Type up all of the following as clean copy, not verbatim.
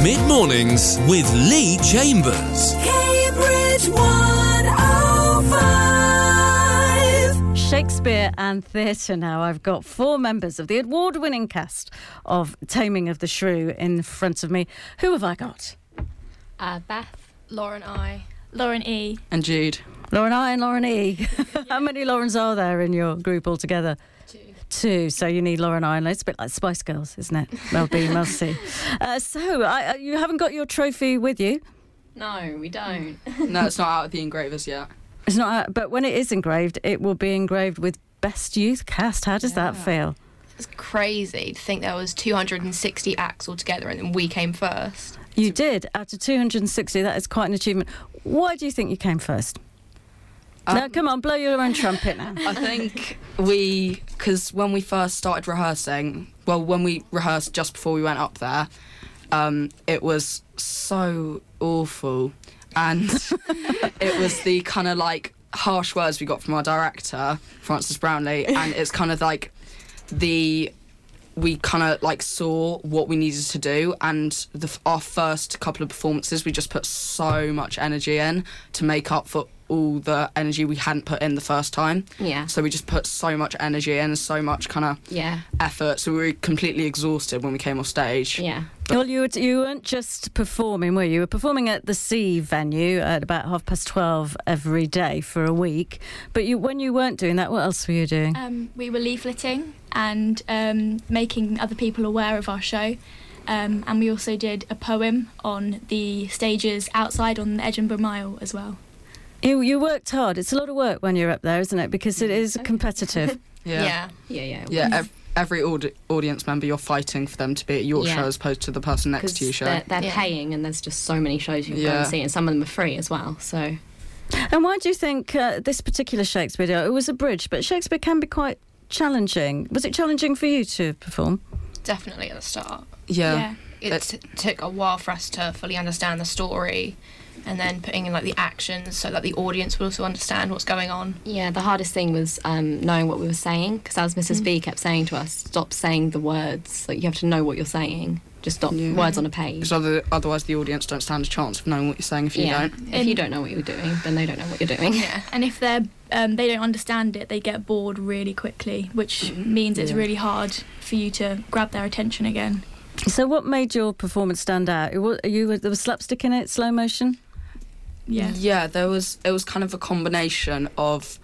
Mid-mornings with Lee Chambers. Cambridge 105. Shakespeare and theatre now. I've got 4 members of the award-winning cast of Taming of the Shrew in front of me. Who have I got? Beth, Lauren I, Lauren E, and Jude. Lauren I and Lauren E. How many Laurens are there in your group altogether? 2. So you need Lauren I. It's a bit like Spice Girls, isn't it? Mel B, Mel C. You haven't got your trophy with you? No, we don't. No, it's not out of the engravers yet. It's not out, but when it is engraved, it will be engraved with Best Youth Cast. How does that feel? It's crazy to think there was 260 acts altogether and then we came first. You did. Out of 260, that is quite an achievement. Why do you think you came first? Now, come on, blow your own trumpet now. I think because when we first started rehearsing, when we rehearsed just before we went up there, it was so awful. And it was the kind of like harsh words we got from our director, Francis Brownlee, and it's kind of like we kind of like saw what we needed to do, and our first couple of performances we just put so much energy in to make up for all the energy we hadn't put in the first time. Yeah. So we just put so much energy in, so much kind of effort, so we were completely exhausted when we came off stage. Yeah. Well, you weren't just performing, were you? You were performing at the Sea venue at about 12:30 every day for a week. But when you weren't doing that, what else were you doing? We were leafleting and making other people aware of our show. And we also did a poem on the stages outside on the Edinburgh Mile as well. You worked hard. It's a lot of work when you're up there, isn't it? Because it is competitive. Yeah. Every audience member, you're fighting for them to be at your show as opposed to the person next to your show. They're paying, and there's just so many shows you can go and see, and some of them are free as well. So. And why do you think this particular Shakespeare deal, it was abridged, but Shakespeare can be quite challenging. Was it challenging for you to perform? Definitely at the start. Yeah. It took a while for us to fully understand the story, and then putting in like the actions so that the audience would also understand what's going on. Yeah, the hardest thing was knowing what we were saying, because as Mrs. B kept saying to us, stop saying the words. Like, you have to know what you're saying. Just stop words on a page. Because otherwise the audience don't stand a chance of knowing what you're saying if you don't. If you don't know what you're doing, then they don't know what you're doing. Yeah, and if they don't understand it, they get bored really quickly, which means it's really hard for you to grab their attention again. So what made your performance stand out? There was slapstick in it, slow motion? Yeah, it was kind of a combination of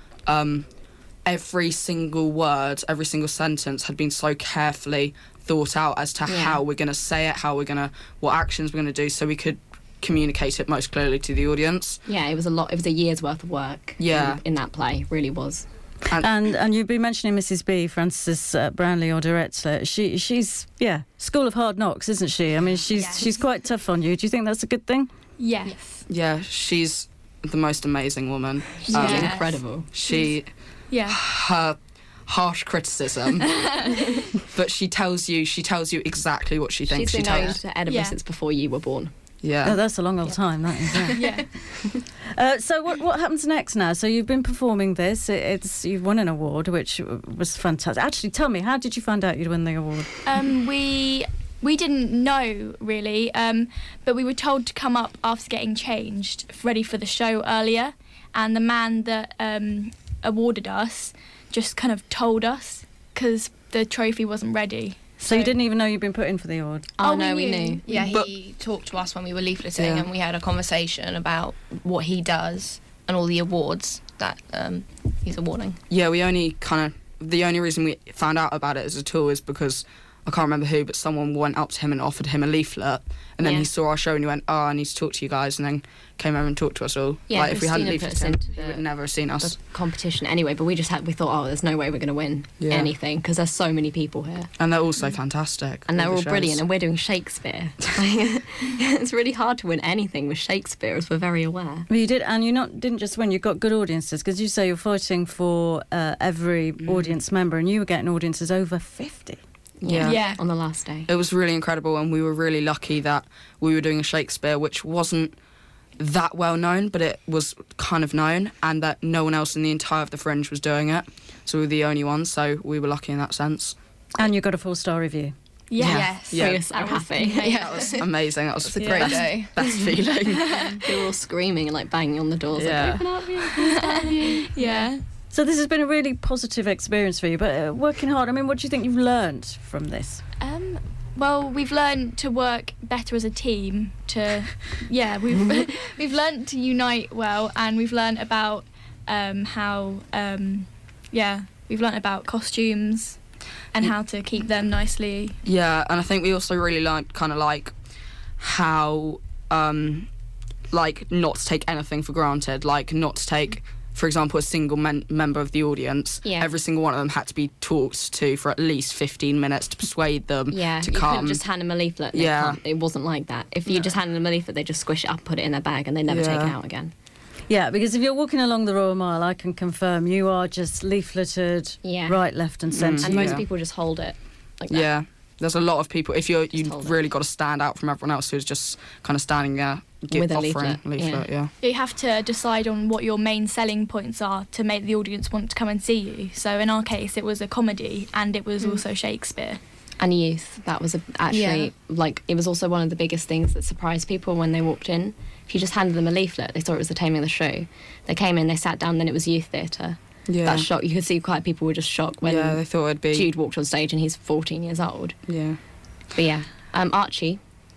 every single word, every single sentence had been so carefully thought out as to how we're going to say it, what actions we're going to do, so we could communicate it most clearly to the audience. Yeah, it was a lot. It was a year's worth of work. In that play, really was. And you've been mentioning Mrs. B, Frances Brownlee, your director. She's school of hard knocks, isn't she? I mean, she's quite tough on you. Do you think that's a good thing? Yes. Yeah, she's the most amazing woman. She's incredible. Her harsh criticism, but she tells you exactly what she thinks. She's been known to Edinburgh since before you were born. Yeah, that's a long old time. That is. So what happens next now? So you've been performing this. You've won an award, which was fantastic. Actually, tell me, how did you find out you'd won the award? We didn't know, really, but we were told to come up after getting changed, ready for the show earlier, and the man that awarded us just kind of told us, because the trophy wasn't ready. So you didn't even know you'd been put in for the award? Oh no, we knew. Yeah, he talked to us when we were leafleting, and we had a conversation about what he does and all the awards that he's awarding. Yeah, the only reason we found out about it at all is because I can't remember who, but someone went up to him and offered him a leaflet, and then he saw our show and he went, "Oh, I need to talk to you guys," and then came over and talked to us all. Yeah, like, if we hadn't Christina leafleted him, put us he into would never have seen us. The competition anyway, but we thought, there's no way we're going to win anything, because there's so many people here. And they're all so fantastic. And they're all brilliant, and we're doing Shakespeare. It's really hard to win anything with Shakespeare, as we're very aware. Well, you did, and you didn't just win, you got good audiences, because you say you're fighting for every audience member, and you were getting audiences over 50. Yeah, on the last day. It was really incredible, and we were really lucky that we were doing a Shakespeare which wasn't that well known, but it was kind of known, and that no one else in the entire of the Fringe was doing it. So we were the only ones, so we were lucky in that sense. And you got a 4-star review. Yes. Yeah. We were so happy. That was amazing. That was a great day. best feeling. We were all screaming and like banging on the doors. Yeah. Like, open up, you. Yeah. So this has been a really positive experience for you, but working hard, I mean, what do you think you've learned from this? Well, we've learned to work better as a team. We've learned to unite well, and we've learned about we've learned about costumes and how to keep them nicely. Yeah, and I think we also really learned kind of like how like not to take anything for granted, like not to take, for example, a single member of the audience. Yeah. Every single one of them had to be talked to for at least 15 minutes to persuade them to You come. couldn't just hand them a leaflet. It wasn't like that. If you just handed them a leaflet, they just squish it up, put it in their bag, and they never take it out again. Yeah, because if you're walking along the Royal Mile, I can confirm you are just leafleted right, left and centre. And most people just hold it like that. Yeah, there's a lot of people. If you've hold it. really got to stand out from everyone else who's just kind of standing there With a offering leaflet, yeah. You have to decide on what your main selling points are to make the audience want to come and see you. So in our case, it was a comedy, and it was also Shakespeare. And youth, that was like, it was also one of the biggest things that surprised people when they walked in. If you just handed them a leaflet, they thought it was the Taming of the Shrew. They came in, they sat down, then it was youth theatre. Yeah. That shock, you could see quite people were just shocked when they thought it'd be Jude walked on stage and he's 14 years old. Yeah. But yeah, Archie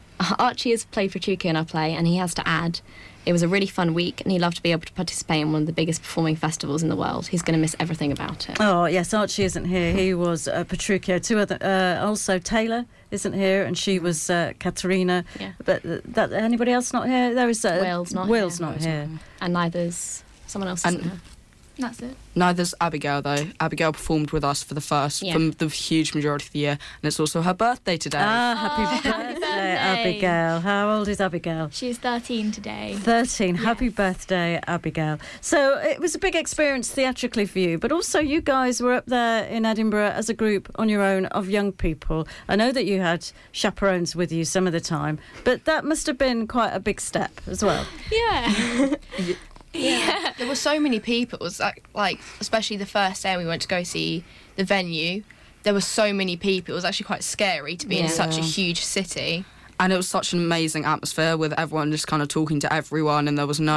has played Petruchio in our play, and he has to add, it was a really fun week, and he'd love to be able to participate in one of the biggest performing festivals in the world. He's going to miss everything about it. Oh, yes, Archie isn't here. He was Petruchio. Two other, also Taylor isn't here, and she was Katerina. Yeah. But anybody else not here? There is Will's not Will's here. not here. And neither's someone else isn't here. That's it. Neither's Abigail, though. Abigail performed with us for the huge majority of the year, and it's also her birthday today. Happy happy birthday, birthday. Abigail. How old is Abigail? She's 13 today. 13. Happy birthday, Abigail. So it was a big experience theatrically for you, but also you guys were up there in Edinburgh as a group on your own of young people. I know that you had chaperones with you some of the time, but that must have been quite a big step as well. Yeah. Yeah, there were so many people. It was like especially the first day we went to go see the venue. There were so many people. It was actually quite scary to be in such a huge city. And it was such an amazing atmosphere with everyone just kind of talking to everyone, and there was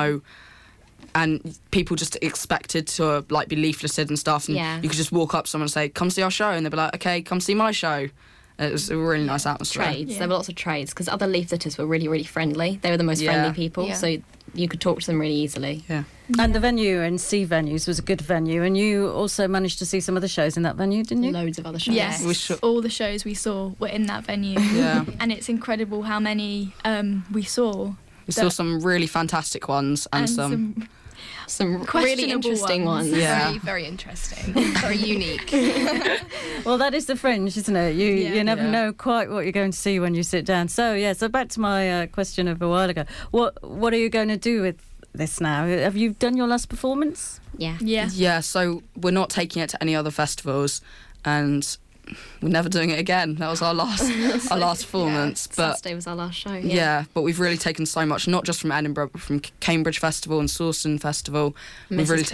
and people just expected to like be leafleted and stuff, and you could just walk up to someone and say, "Come see our show," and they'd be like, "Okay, come see my show." It was a really nice atmosphere. Trades. There were lots of trades because other leafleters were really, really friendly. They were the most friendly people, so you could talk to them really easily. Yeah. And the venue in C Venues was a good venue, and you also managed to see some of the shows in that venue, didn't you? Loads of other shows. Yes, all the shows we saw were in that venue. Yeah. And it's incredible how many we saw. We saw some really fantastic ones and some some really questionable interesting ones. Yeah. Very, very interesting. Very unique. Well, that is the Fringe, isn't it? You never know quite what you're going to see when you sit down. So back to my question of a while ago. What are you going to do with this now? Have you done your last performance? Yeah. Yeah, so we're not taking it to any other festivals, and we're never doing it again. That was our last performance. But Saturday was our last show. Yeah, but we've really taken so much, not just from Edinburgh, but from Cambridge Festival and Sawston Festival. We've really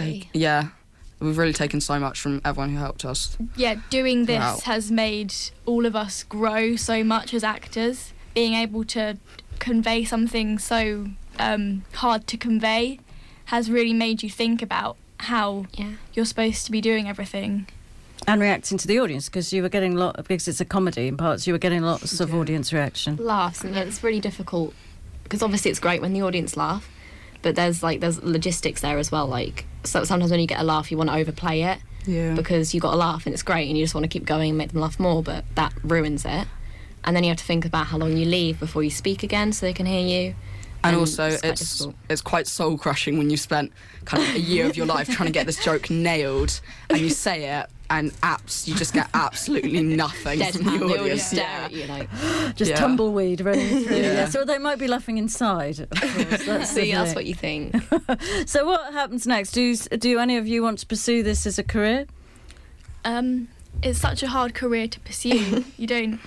taken so much from everyone who helped us. Yeah, doing this Wow. has made all of us grow so much as actors. Being able to convey something so hard to convey has really made you think about how you're supposed to be doing everything. And reacting to the audience, because you were getting because it's a comedy in parts, you were getting lots of audience reaction. Laughs, and it's really difficult because obviously it's great when the audience laugh, but there's logistics there as well. Like, so sometimes when you get a laugh, you want to overplay it because you got a laugh and it's great, and you just want to keep going and make them laugh more, but that ruins it. And then you have to think about how long you leave before you speak again, so they can hear you. And also, difficult. it's quite soul crushing when you've spent kind of a year of your life trying to get this joke nailed, and you say it, and you just get absolutely nothing from Deadpan, the they all audience. just stare at you like. Just tumbleweed running through. So they might be laughing inside, of course. That's what you think. So what happens next? Do any of you want to pursue this as a career? It's such a hard career to pursue. You don't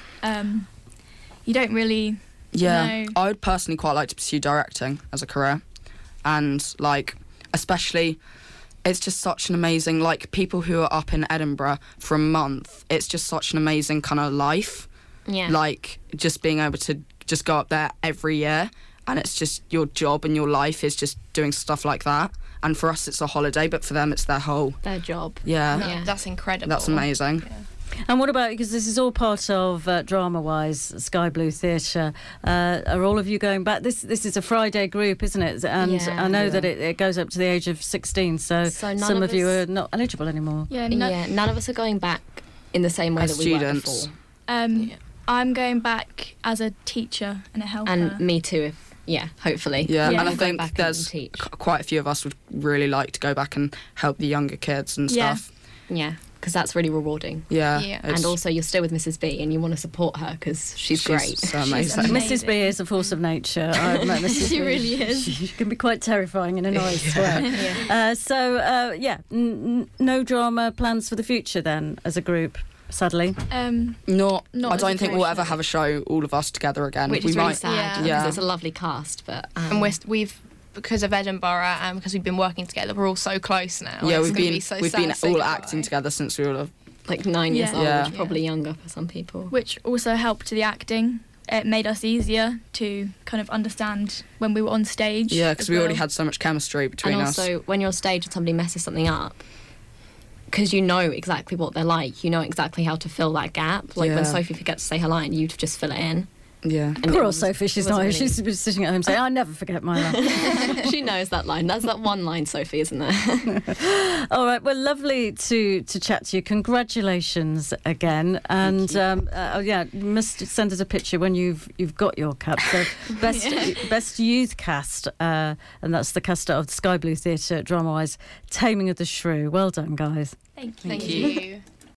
really. Yeah, No. I would personally quite like to pursue directing as a career, and especially, it's just such an amazing, people who are up in Edinburgh for a month, it's just such an amazing kind of life, Yeah. Like, just being able to just go up there every year, and it's just your job and your life is just doing stuff like that. And for us, it's a holiday, but for them, it's their job. Yeah. That's incredible. That's amazing. Yeah. And what about, because this is all part of Drama-Wise, Sky Blue Theatre, are all of you going back? This is a Friday group, isn't it? And I know that it goes up to the age of 16, so some of you are not eligible anymore. None of us are going back in the same way As that we were students. before. I'm going back as a teacher and a helper. And me too, hopefully. Yeah, We'll and I go think back there's and teach. quite a few of us would really like to go back and help the younger kids and Yeah. stuff. Yeah, because that's really rewarding. Yeah. Yeah. it's- And also, you're still with Mrs. B, and you want to support her because she's great. so amazing. amazing. Mrs. B is a force of nature. I've met Mrs. She B. really is. She can be quite terrifying in a nice way. No drama plans for the future then, as a group, sadly. Not Not I as don't a think we'll co-show. ever have a show all of us together again. Which we is really might. sad because Yeah. it's a lovely cast, but And we've because of Edinburgh and because we've been working together, we're all so close now. Yeah, It's we've gonna been be so we've sad been to say all goodbye. acting together since we were like 9 years Yeah. old, Yeah. probably younger for some people. Which also helped the acting. It made us easier to kind of understand when we were on stage. Yeah, because as we already well. had so much chemistry between And us. also, when you're on stage and somebody messes something up, because you know exactly what they're like, you know exactly how to fill that gap. Like when Yeah. Sophie forgets to say her line, you just fill it in. Yeah. And Poor it old was- Sophie, she's it wasn't not. really- She's been sitting at home saying, I never forget my line. She knows that line. That's that one line, Sophie, isn't there? All right, well, lovely to chat to you. Congratulations again. And you must send us a picture when you've got your cup. So best youth cast, and that's the cast of the Sky Blue Theatre Drama-Wise, Taming of the Shrew. Well done, guys. Thank you. Thank you.